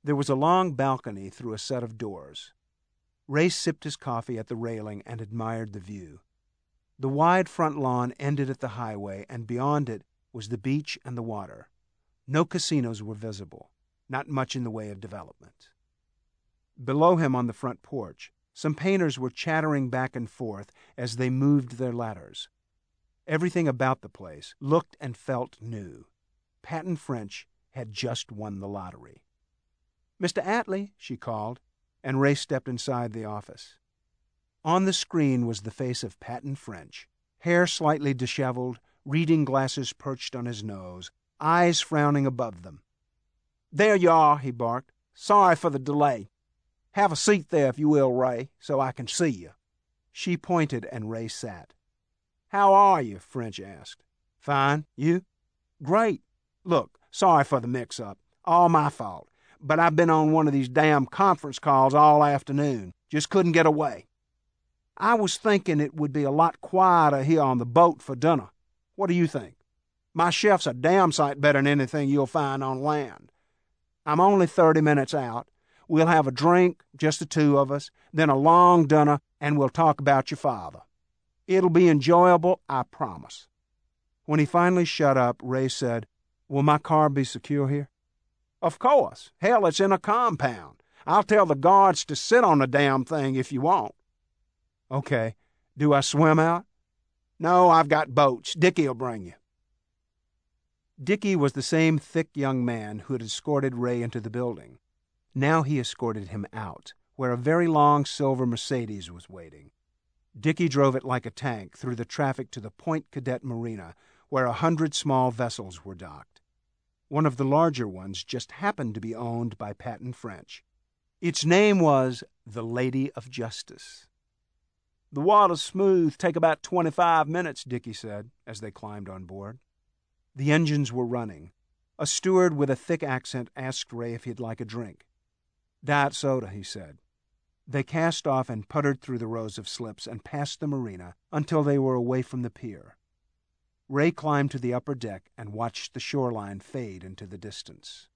There was a long balcony through a set of doors. Ray sipped his coffee at the railing and admired the view. The wide front lawn ended at the highway, and beyond it was the beach and the water. No casinos were visible, not much in the way of development. Below him on the front porch, some painters were chattering back and forth as they moved their ladders. Everything about the place looked and felt new. Patton French had just won the lottery. "Mr. Atlee," she called, and Ray stepped inside the office. On the screen was the face of Patton French, hair slightly disheveled, reading glasses perched on his nose, eyes frowning above them. "There you are," he barked. "Sorry for the delay. Have a seat there, if you will, Ray, so I can see you." She pointed, and Ray sat. "How are you?" French asked. "Fine. You?" "Great. Look, sorry for the mix-up. All my fault. But I've been on one of these damn conference calls all afternoon. Just couldn't get away. I was thinking it would be a lot quieter here on the boat for dinner. What do you think? My chef's a damn sight better than anything you'll find on land. I'm only 30 minutes out. We'll have a drink, just the two of us, then a long dinner, and we'll talk about your father. It'll be enjoyable, I promise." When he finally shut up, Ray said, "Will my car be secure here?" "Of course. Hell, it's in a compound. I'll tell the guards to sit on the damn thing if you want." "Okay. Do I swim out?" "No, I've got boats. Dickie'll bring you." Dickie was the same thick young man who had escorted Ray into the building. Now he escorted him out, where a very long silver Mercedes was waiting. Dickie drove it like a tank through the traffic to the Point Cadet Marina, where 100 small vessels were docked. One of the larger ones just happened to be owned by Patton French. Its name was the Lady of Justice. "The water's smooth. Take about 25 minutes, Dickie said, as they climbed on board. The engines were running. A steward with a thick accent asked Ray if he'd like a drink. "Diet soda," he said. They cast off and puttered through the rows of slips and past the marina until they were away from the pier. Ray climbed to the upper deck and watched the shoreline fade into the distance.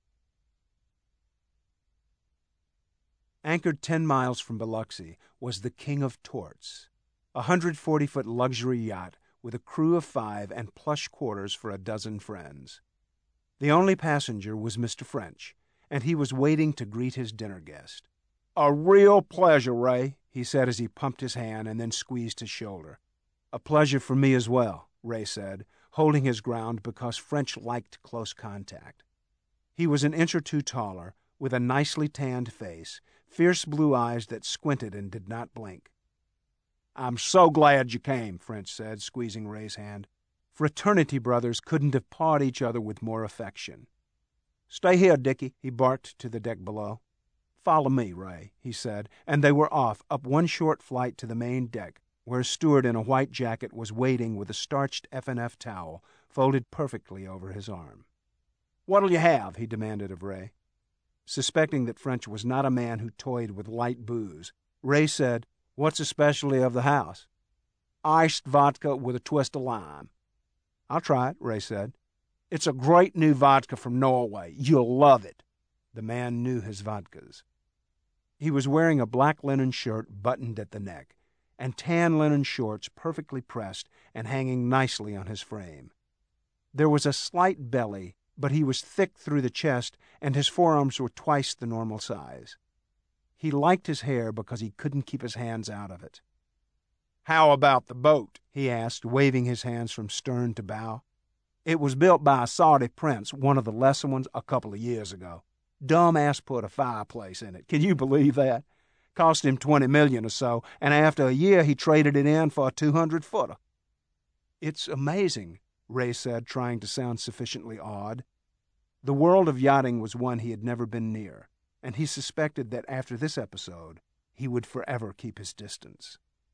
Anchored 10 miles from Biloxi was the King of Torts, a 140-foot luxury yacht with a crew of 5 and plush quarters for a dozen friends. The only passenger was Mr. French, and he was waiting to greet his dinner guest. "A real pleasure, Ray," he said as he pumped his hand and then squeezed his shoulder. "A pleasure for me as well," Ray said, holding his ground because French liked close contact. He was an inch or two taller, with a nicely tanned face, fierce blue eyes that squinted and did not blink. "I'm so glad you came," French said, squeezing Ray's hand. Fraternity brothers couldn't have pawed each other with more affection. "Stay here, Dickie," he barked to the deck below. "Follow me, Ray," he said, and they were off up one short flight to the main deck, where a steward in a white jacket was waiting with a starched F&F towel folded perfectly over his arm. "What'll you have?" he demanded of Ray. Suspecting that French was not a man who toyed with light booze, Ray said, "What's the specialty of the house?" "Iced vodka with a twist of lime." "I'll try it," Ray said. "It's a great new vodka from Norway. You'll love it." The man knew his vodkas. He was wearing a black linen shirt buttoned at the neck, and tan linen shorts perfectly pressed and hanging nicely on his frame. There was a slight belly, but he was thick through the chest, and his forearms were twice the normal size. He liked his hair because he couldn't keep his hands out of it. "How about the boat?" he asked, waving his hands from stern to bow. "It was built by a Saudi prince, one of the lesser ones, a couple of years ago. Dumbass put a fireplace in it. Can you believe that? Cost him $20 million or so, and after a year he traded it in for a 200-footer. "It's amazing," Ray said, trying to sound sufficiently awed. The world of yachting was one he had never been near, and he suspected that after this episode he would forever keep his distance.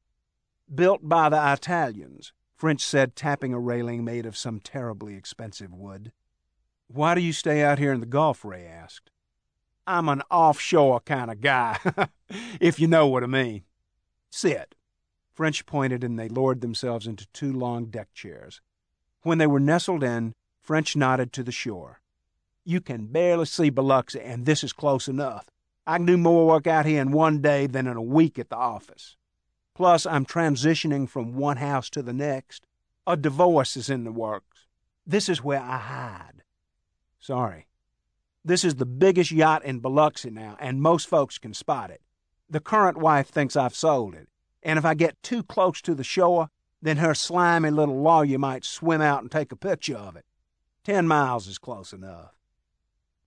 "Built by the Italians," French said, tapping a railing made of some terribly expensive wood. "Why do you stay out here in the Gulf?" Ray asked. "I'm an offshore kind of guy, if you know what I mean. Sit." French pointed, and they lowered themselves into 2 long deck chairs. When they were nestled in, French nodded to the shore. You can barely see Biloxi, and this is close enough. I can do more work out here in one day than in a week at the office. Plus, I'm transitioning from one house to the next. A divorce is in the works. This is where I hide. Sorry. This is the biggest yacht in Biloxi now, and most folks can spot it. The current wife thinks I've sold it, and if I get too close to the shore, then her slimy little lawyer might swim out and take a picture of it. 10 miles is close enough.